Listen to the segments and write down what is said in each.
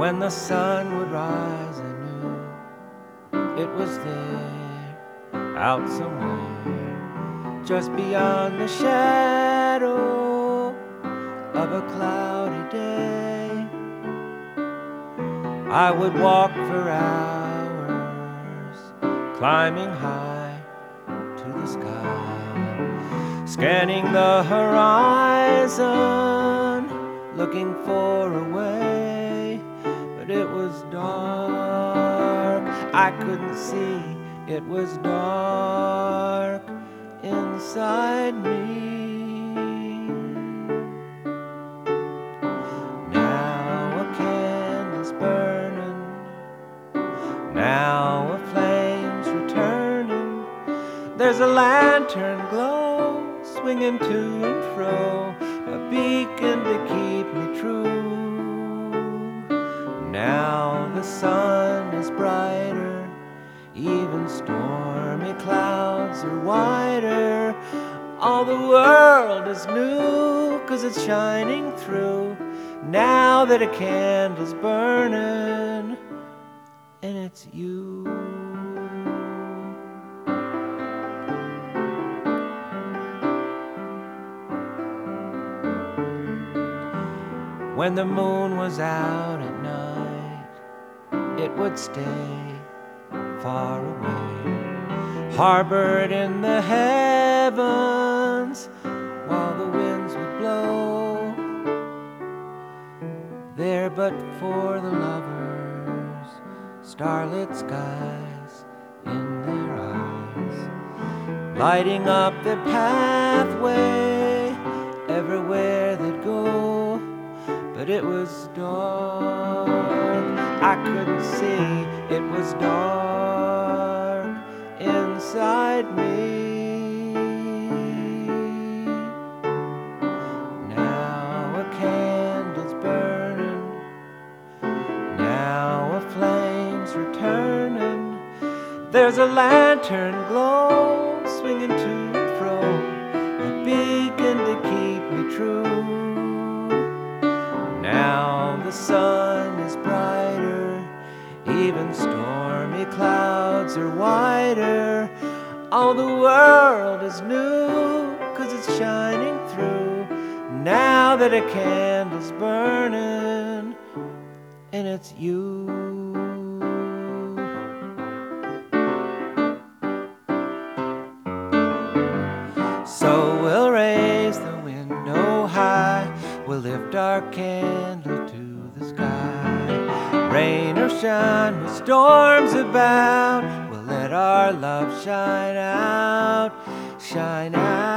When the sun would rise, I knew it was there, out somewhere, just beyond the shadow of a cloudy day. I would walk for hours, climbing high to the sky, scanning the horizon, looking for a way. But it was dark, I couldn't see, it was dark inside me. Now a candle's burning, now a flame's returning. There's a lantern glow, swinging to and fro, a beacon to keep me true. Now the sun is brighter, even stormy clouds are wider. All the world is new, 'cause it's shining through. Now that a candle's burning, and it's you. When the moon was out at night, it would stay far away, harbored in the heavens while the winds would blow. There but for the lovers, starlit skies in their eyes, lighting up their pathway everywhere they'd go. But it was dark, I couldn't see, it was dark inside me. Now a candle's burning, now a flame's returning. There's a lantern glow, swinging to and fro, a beacon to keep me true. Now the sun is brighter, even stormy clouds are wider. All the world is new, 'cause it's shining through. Now that a candle's burning, and it's you. So we'll raise the window high, we'll lift our candle to the sky. Rain or shine with storms about, we'll let our love shine out, shine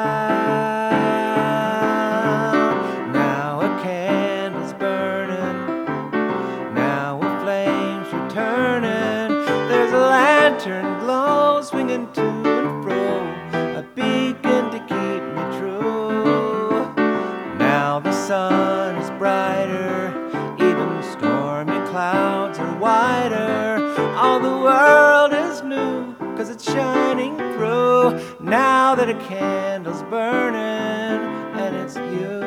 out. Now a candle's burning, now a flame's returning. There's a lantern glow, swinging to and fro, a beacon to keep me true. Now the sun is brighter, even stormy clouds are wider. All the world is new, 'cause it's shining through. Now that a candle's burning, and it's you.